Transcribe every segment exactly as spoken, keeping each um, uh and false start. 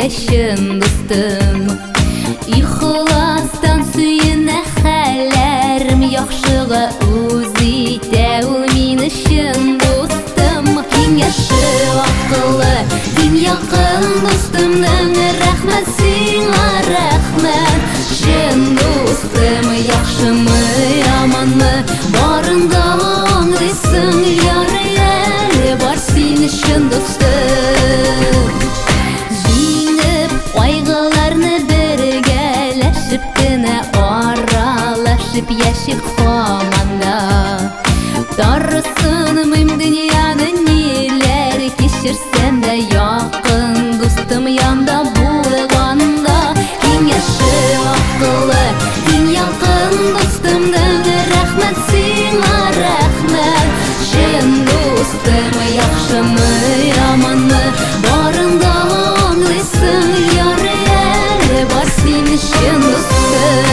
ile şın dostum. İxlastan suyuna xəllərim yaxşığa uzi dəu mini şın dostum. Kim yaşı akıllı, kim yakın dostumdan rəhmət sina rəhmət. Şın dostum yaxşımı yamanmı barında anlısın yar yar var seni şın dostum. Jingib qaygılarını birgələşib gənə aralaşıb yaşıb xamanda. Darısınmıyım dünyanı neler keçirsem de yakın dostum yanda bulğanda. Kim yaşı akıllı, kim yakın dostumdan rəhmət sina rəhmət. Şın dostum yaxşımı yamanmı barında anlısın yar yar var seni şın dostum.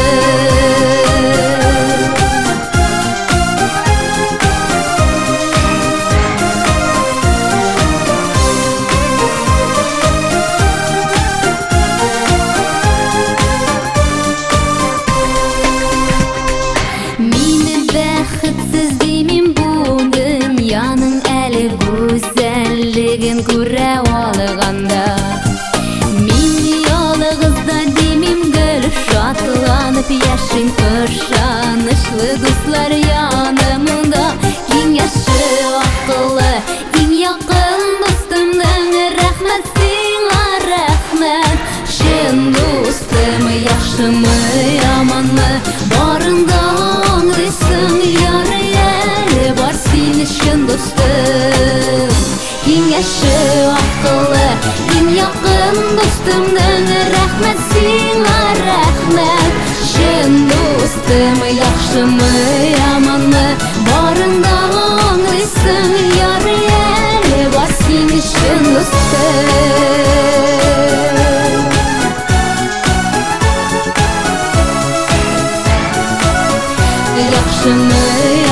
Bəxitsiz demim bu dünyanın əli güzəlligin görə alğanda. Min yalğızda demim gül şatlanıb yaşım qırşanışlı dostlar yanımda. Kim yaşı akıllı, kim yakın dostumdan rəhmət sina rəhmət. Şın dostum yaxşımı yamanmı barında anlısın yar yar var seni şın dostum. Kim yaşı akıllı, kim yakın dostumdan rəhmət sina rəhmət. Şın dostum yaxşımı yamanmı barında anlısın yar yar var seni şın dostum. Yaxşımı